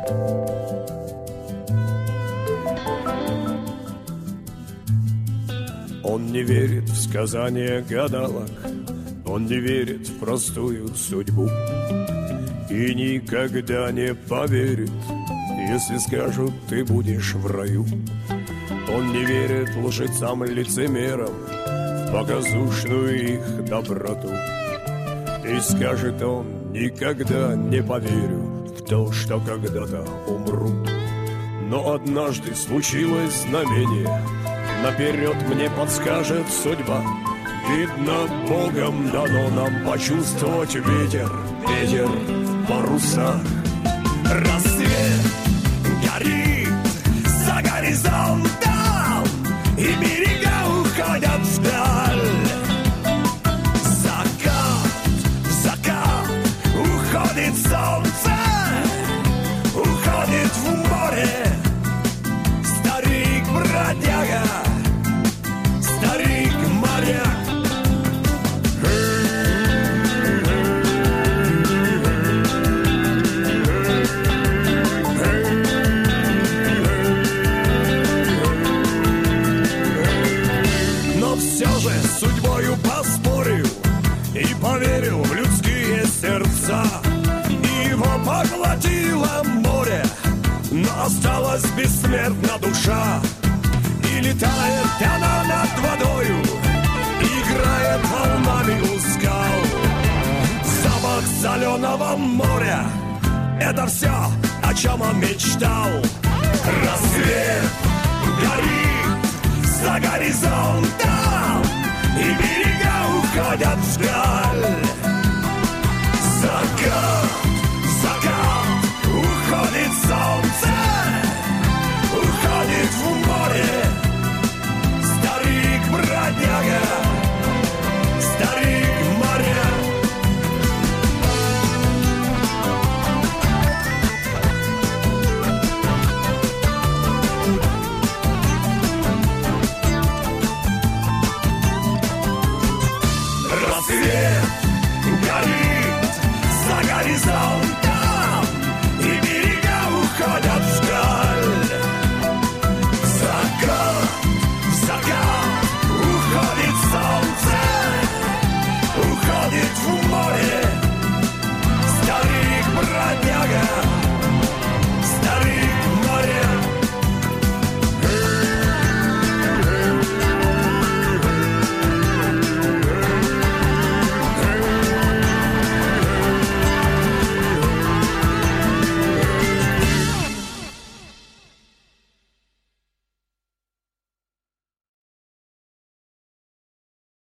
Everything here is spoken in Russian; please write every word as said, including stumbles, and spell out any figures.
Он не верит в сказания гадалок, он не верит в простую судьбу и никогда не поверит, если скажут, ты будешь в раю. Он не верит лжецам-лицемерам в показушную их доброту. И скажет он, никогда не поверю в то, что когда-то умру. Но однажды случилось знамение, наперед мне подскажет судьба. Видно, Богом дано нам почувствовать ветер, ветер в парусах. Рассвет горит за горизонтом, и берега уходят вдаль. Закат, закат, уходит солнце, уходит в море. Старик-бродяга, старик-моряк. Судьбою поспорил и поверил в людские сердца. Его поглотило море, но осталась бессмертна душа. И летает она над водою, играет волнами у скал. Запах соленого моря — это все, о чем он мечтал. Рассвет горит за горизонтом, и берега уходят вдаль. Закат, закат, уходит солнце, уходит в море. Старик-бродяга, старик-моряк. Рассвет горит за горизонтом,